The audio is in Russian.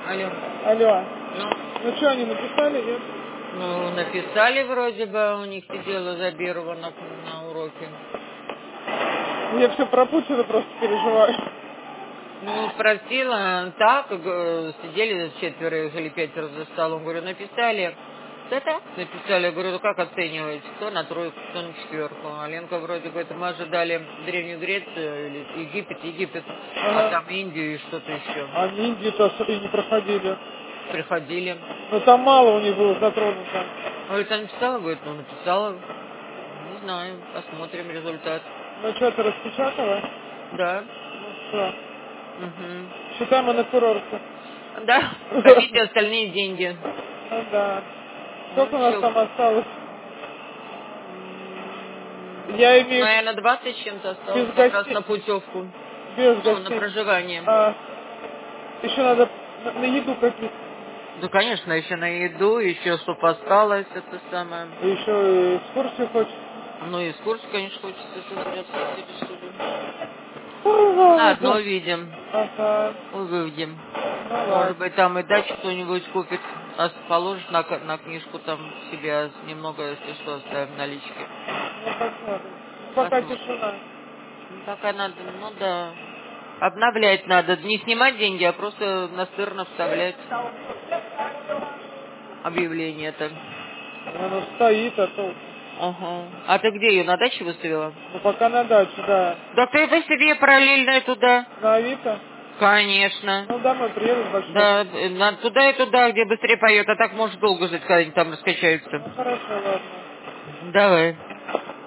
Алло. Алло. Ну, Ну что, они написали, нет? ну, написали вроде бы, у них сидела Забирова на уроке. Я все пропущено, просто переживаю. Ну, спросила, так, сидели четверо или пятеро за столом, говорю, написали. Да так, написали, я говорю, ну как оцениваете? Кто на тройку, кто на четверку? А Ленка вроде говорит, мы ожидали Древнюю Грецию или Египет, а Ага. там Индию и что-то еще. А в Индию-то и не проходили. Приходили. Но там мало у них было затронуто. Говорит, она написала? Говорит, ну написала. Не знаю, посмотрим результат. Ну что, ты распечатала? Да. Ну все. Угу. Считай, мы на курорте. Да, хотите остальные деньги. Ну да. Ну Сколько у нас еще, там осталось? Я имею в наверное, 20 с чем-то виду осталось без как раз гостей. на путевку. Без Ну, на гостей. проживание. А, еще надо на еду копить. Ну, конечно, еще на еду, еще чтоб осталось, это самое. И еще и экскурсию хочешь. Ну, и экскурсию, конечно, хочется смотреться, если что-ли. Ой, Заодно ладно. видим, Ага. выведем. Ну Может ладно. быть, там и дачу кто-нибудь купит, а положишь на книжку там себе немного, если что, оставим налички. Ну посмотрим. Пока Посмотрим. тишина. Ну, пока надо, ну да. Обновлять надо. Не снимать деньги, а просто настырно вставлять объявление-то. Оно стоит, а то... Ага. А ты где ее, на даче выставила? Ну пока на даче, да. Да ты по себе параллельно туда. На Авито? Конечно. Ну домой приеду с большой. Да, туда и туда, где быстрее поет, а так можешь долго жить, когда они там раскачаются. Ну хорошо, ладно. Давай.